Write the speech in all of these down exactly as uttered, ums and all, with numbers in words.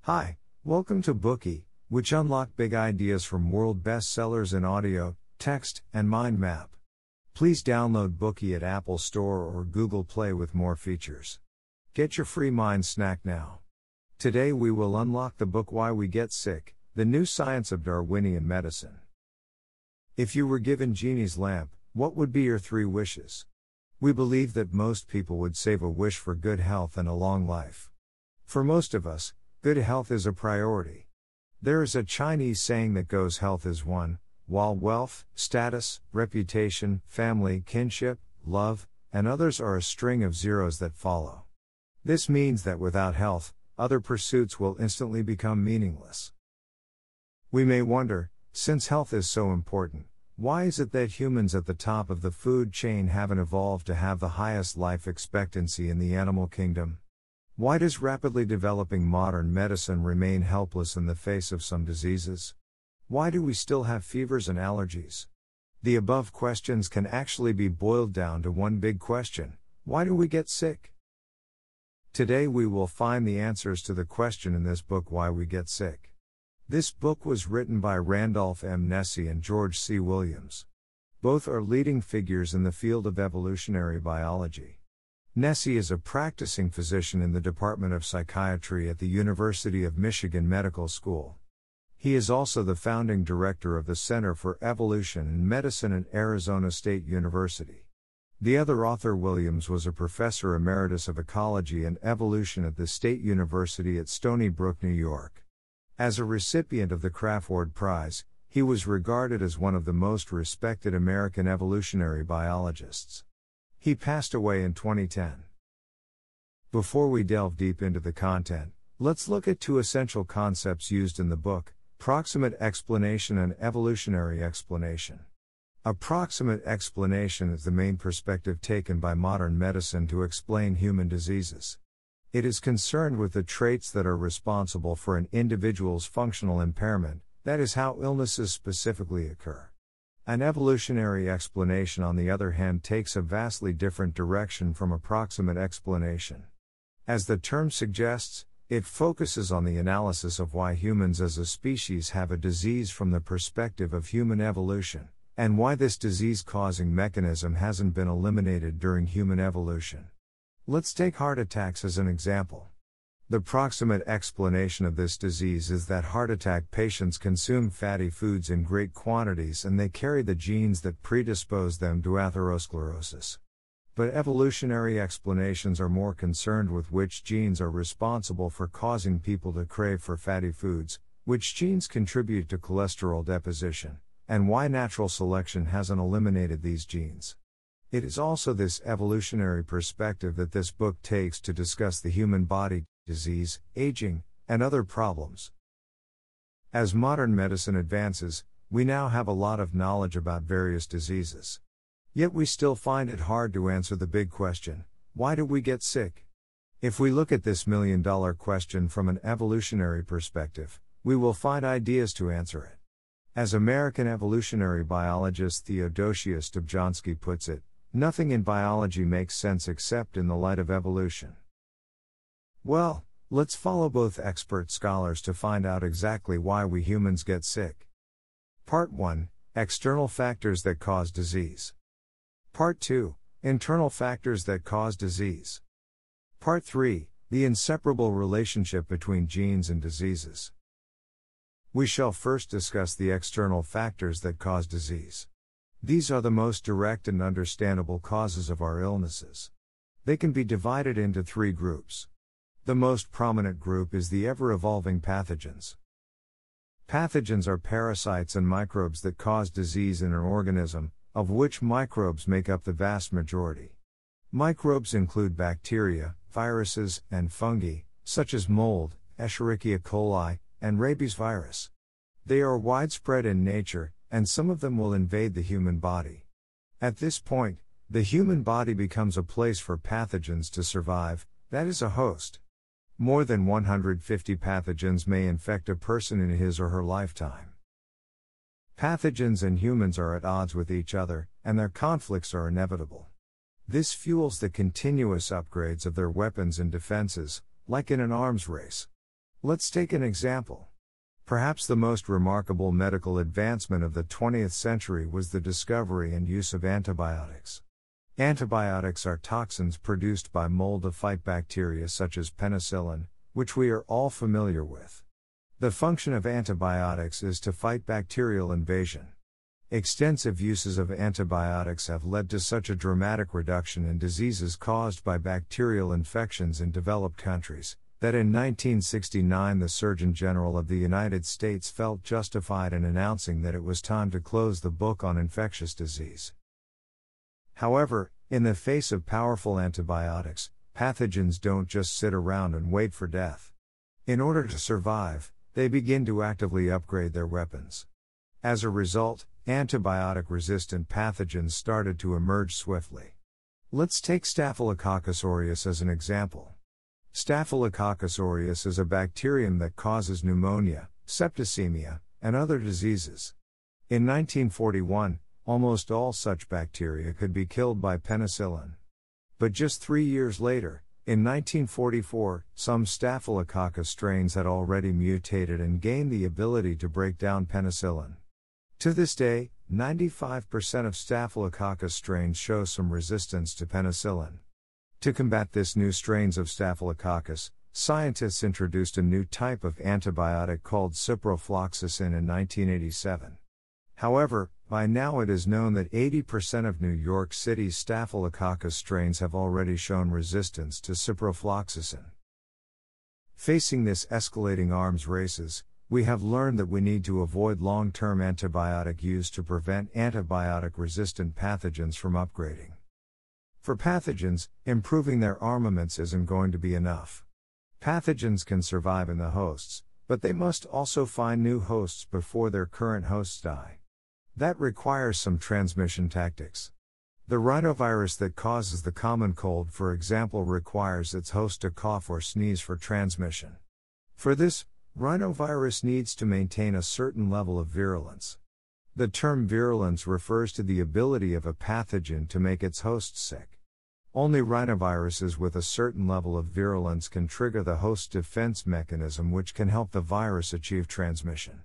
Hi, welcome to Bookey, which unlock big ideas from world bestsellers in audio, text, and mind map. Please download Bookey at Apple Store or Google Play with more features. Get your free mind snack now. Today we will unlock the book Why We Get Sick, The New Science of Darwinian Medicine. If you were given Genie's lamp, what would be your three wishes? We believe that most people would save a wish for good health and a long life. For most of us, good health is a priority. There is a Chinese saying that goes health is one, while wealth, status, reputation, family, kinship, love, and others are a string of zeros that follow. This means that without health, other pursuits will instantly become meaningless. We may wonder, since health is so important, why is it that humans at the top of the food chain haven't evolved to have the highest life expectancy in the animal kingdom? Why does rapidly developing modern medicine remain helpless in the face of some diseases? Why do we still have fevers and allergies? The above questions can actually be boiled down to one big question: why do we get sick? Today we will find the answers to the question in this book, Why We Get Sick. This book was written by Randolph M. Nesse and George C. Williams. Both are leading figures in the field of evolutionary biology. Nesse is a practicing physician in the Department of Psychiatry at the University of Michigan Medical School. He is also the founding director of the Center for Evolution and Medicine at Arizona State University. The other author, Williams, was a professor emeritus of ecology and evolution at the State University at Stony Brook, New York. As a recipient of the Crafoord Prize, he was regarded as one of the most respected American evolutionary biologists. He passed away in twenty ten. Before we delve deep into the content, let's look at two essential concepts used in the book: proximate explanation and evolutionary explanation. A proximate explanation is the main perspective taken by modern medicine to explain human diseases. It is concerned with the traits that are responsible for an individual's functional impairment, that is, how illnesses specifically occur. An evolutionary explanation, on the other hand, takes a vastly different direction from a proximate explanation. As the term suggests, it focuses on the analysis of why humans as a species have a disease from the perspective of human evolution, and why this disease-causing mechanism hasn't been eliminated during human evolution. Let's take heart attacks as an example. The proximate explanation of this disease is that heart attack patients consume fatty foods in great quantities and they carry the genes that predispose them to atherosclerosis. But evolutionary explanations are more concerned with which genes are responsible for causing people to crave for fatty foods, which genes contribute to cholesterol deposition, and why natural selection hasn't eliminated these genes. It is also this evolutionary perspective that this book takes to discuss the human body, disease, aging, and other problems. As modern medicine advances, we now have a lot of knowledge about various diseases. Yet we still find it hard to answer the big question: why do we get sick? If we look at this million-dollar question from an evolutionary perspective, we will find ideas to answer it. As American evolutionary biologist Theodosius Dobzhansky puts it, nothing in biology makes sense except in the light of evolution. Well, let's follow both expert scholars to find out exactly why we humans get sick. Part one: External factors that cause disease. Part two: Internal factors that cause disease. Part three: The inseparable relationship between genes and diseases. We shall first discuss the external factors that cause disease. These are the most direct and understandable causes of our illnesses. They can be divided into three groups. The most prominent group is the ever-evolving pathogens. Pathogens are parasites and microbes that cause disease in an organism, of which microbes make up the vast majority. Microbes include bacteria, viruses, and fungi, such as mold, Escherichia coli, and rabies virus. They are widespread in nature, and some of them will invade the human body. At this point, the human body becomes a place for pathogens to survive, that is, a host. More than one hundred fifty pathogens may infect a person in his or her lifetime. Pathogens and humans are at odds with each other, and their conflicts are inevitable. This fuels the continuous upgrades of their weapons and defenses, like in an arms race. Let's take an example. Perhaps the most remarkable medical advancement of the twentieth century was the discovery and use of antibiotics. Antibiotics are toxins produced by mold to fight bacteria such as penicillin, which we are all familiar with. The function of antibiotics is to fight bacterial invasion. Extensive uses of antibiotics have led to such a dramatic reduction in diseases caused by bacterial infections in developed countries, that in nineteen sixty-nine the Surgeon General of the United States felt justified in announcing that it was time to close the book on infectious disease. However, in the face of powerful antibiotics, pathogens don't just sit around and wait for death. In order to survive, they begin to actively upgrade their weapons. As a result, antibiotic-resistant pathogens started to emerge swiftly. Let's take Staphylococcus aureus as an example. Staphylococcus aureus is a bacterium that causes pneumonia, septicemia, and other diseases. In nineteen forty-one, almost all such bacteria could be killed by penicillin. But just three years later, in nineteen forty-four, some Staphylococcus strains had already mutated and gained the ability to break down penicillin. To this day, ninety-five percent of Staphylococcus strains show some resistance to penicillin. To combat this new strains of Staphylococcus, scientists introduced a new type of antibiotic called ciprofloxacin in nineteen eighty-seven. However, by now it is known that eighty percent of New York City's Staphylococcus strains have already shown resistance to ciprofloxacin. Facing this escalating arms races, we have learned that we need to avoid long-term antibiotic use to prevent antibiotic-resistant pathogens from upgrading. For pathogens, improving their armaments isn't going to be enough. Pathogens can survive in the hosts, but they must also find new hosts before their current hosts die. That requires some transmission tactics. The rhinovirus that causes the common cold, for example, requires its host to cough or sneeze for transmission. For this, rhinovirus needs to maintain a certain level of virulence. The term virulence refers to the ability of a pathogen to make its host sick. Only rhinoviruses with a certain level of virulence can trigger the host defense mechanism, which can help the virus achieve transmission.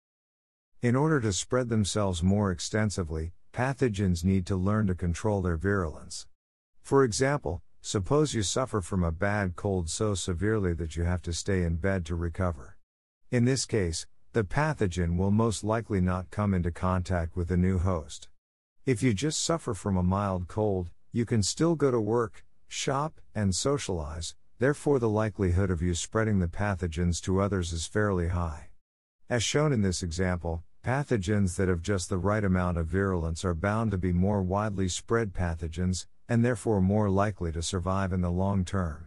In order to spread themselves more extensively, pathogens need to learn to control their virulence. For example, suppose you suffer from a bad cold so severely that you have to stay in bed to recover. In this case, the pathogen will most likely not come into contact with the new host. If you just suffer from a mild cold, you can still go to work, shop, and socialize, therefore the likelihood of you spreading the pathogens to others is fairly high. As shown in this example, pathogens that have just the right amount of virulence are bound to be more widely spread pathogens, and therefore more likely to survive in the long term.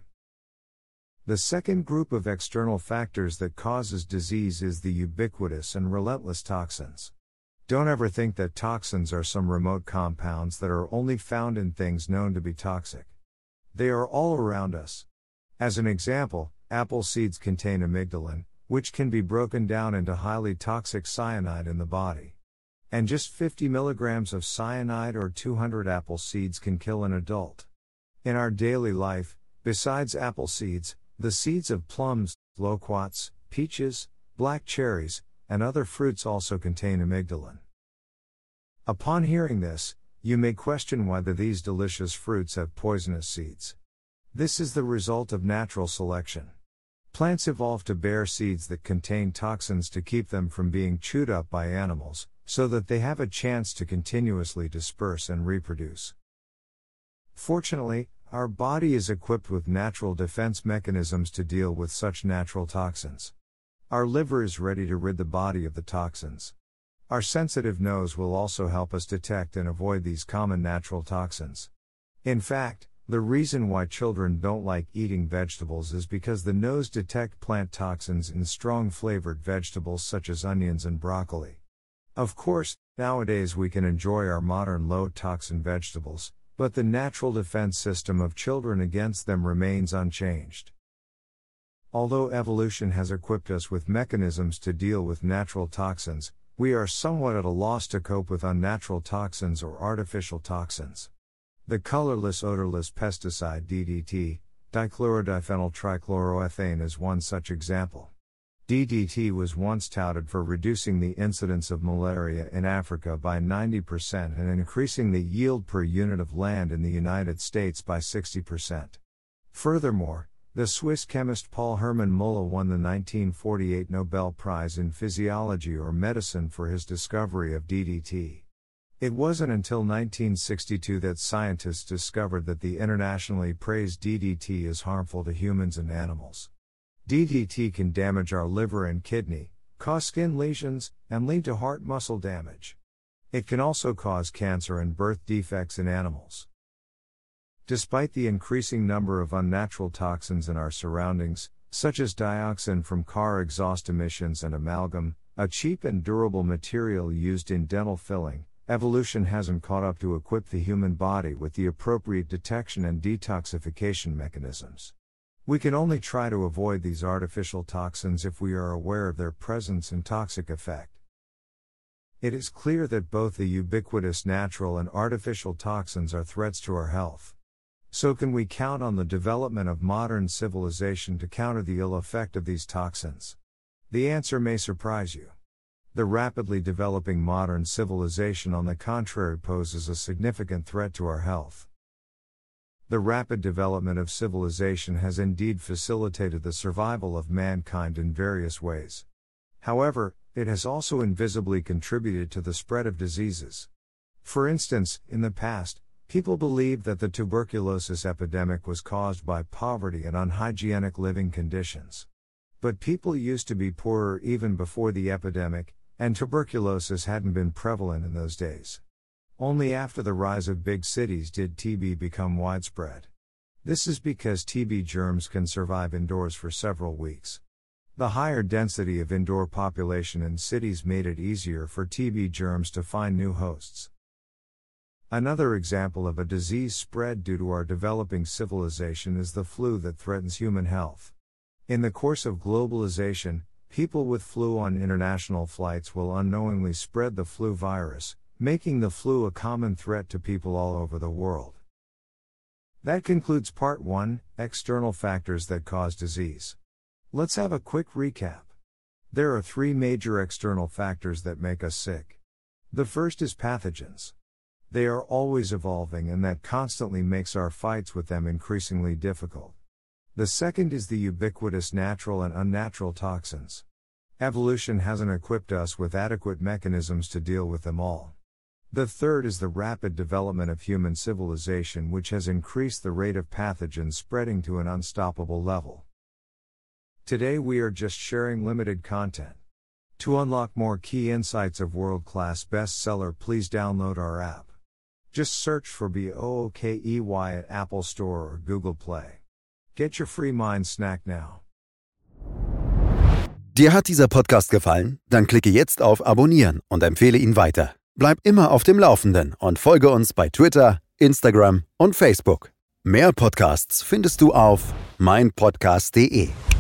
The second group of external factors that causes disease is the ubiquitous and relentless toxins. Don't ever think that toxins are some remote compounds that are only found in things known to be toxic. They are all around us. As an example, apple seeds contain amygdalin, which can be broken down into highly toxic cyanide in the body. And just fifty milligrams of cyanide or two hundred apple seeds can kill an adult. In our daily life, besides apple seeds, the seeds of plums, loquats, peaches, black cherries, and other fruits also contain amygdalin. Upon hearing this, you may question whether these delicious fruits have poisonous seeds. This is the result of natural selection. Plants evolve to bear seeds that contain toxins to keep them from being chewed up by animals, so that they have a chance to continuously disperse and reproduce. Fortunately, our body is equipped with natural defense mechanisms to deal with such natural toxins. Our liver is ready to rid the body of the toxins. Our sensitive nose will also help us detect and avoid these common natural toxins. In fact, the reason why children don't like eating vegetables is because the nose detects plant toxins in strong flavored vegetables such as onions and broccoli. Of course, nowadays we can enjoy our modern low-toxin vegetables, but the natural defense system of children against them remains unchanged. Although evolution has equipped us with mechanisms to deal with natural toxins, we are somewhat at a loss to cope with unnatural toxins or artificial toxins. The colorless, odorless pesticide D D T, dichlorodiphenyl trichloroethane, is one such example. D D T was once touted for reducing the incidence of malaria in Africa by ninety percent and increasing the yield per unit of land in the United States by sixty percent. Furthermore, the Swiss chemist Paul Hermann Muller won the nineteen forty-eight Nobel Prize in Physiology or Medicine for his discovery of D D T. It wasn't until nineteen sixty-two that scientists discovered that the internationally praised D D T is harmful to humans and animals. D D T can damage our liver and kidney, cause skin lesions, and lead to heart muscle damage. It can also cause cancer and birth defects in animals. Despite the increasing number of unnatural toxins in our surroundings, such as dioxin from car exhaust emissions and amalgam, a cheap and durable material used in dental filling, evolution hasn't caught up to equip the human body with the appropriate detection and detoxification mechanisms. We can only try to avoid these artificial toxins if we are aware of their presence and toxic effect. It is clear that both the ubiquitous natural and artificial toxins are threats to our health. So can we count on the development of modern civilization to counter the ill effect of these toxins? The answer may surprise you. The rapidly developing modern civilization, on the contrary, poses a significant threat to our health. The rapid development of civilization has indeed facilitated the survival of mankind in various ways. However, it has also invisibly contributed to the spread of diseases. For instance, in the past, people believed that the tuberculosis epidemic was caused by poverty and unhygienic living conditions. But people used to be poorer even before the epidemic, and tuberculosis hadn't been prevalent in those days. Only after the rise of big cities did T B become widespread. This is because T B germs can survive indoors for several weeks. The higher density of indoor population in cities made it easier for T B germs to find new hosts. Another example of a disease spread due to our developing civilization is the flu that threatens human health. In the course of globalization, people with flu on international flights will unknowingly spread the flu virus, making the flu a common threat to people all over the world. That concludes part one, External Factors That Cause Disease. Let's have a quick recap. There are three major external factors that make us sick. The first is pathogens. They are always evolving, and that constantly makes our fights with them increasingly difficult. The second is the ubiquitous natural and unnatural toxins. Evolution hasn't equipped us with adequate mechanisms to deal with them all. The third is the rapid development of human civilization, which has increased the rate of pathogens spreading to an unstoppable level. Today we are just sharing limited content. To unlock more key insights of world-class bestseller, please download our app. Just search for Bookey at Apple Store or Google Play. Get your free mind snack now. Dir hat dieser Podcast gefallen? Dann klicke jetzt auf Abonnieren und empfehle ihn weiter. Bleib immer auf dem Laufenden und folge uns bei Twitter, Instagram und Facebook. Mehr Podcasts findest du auf meinpodcast punkt de.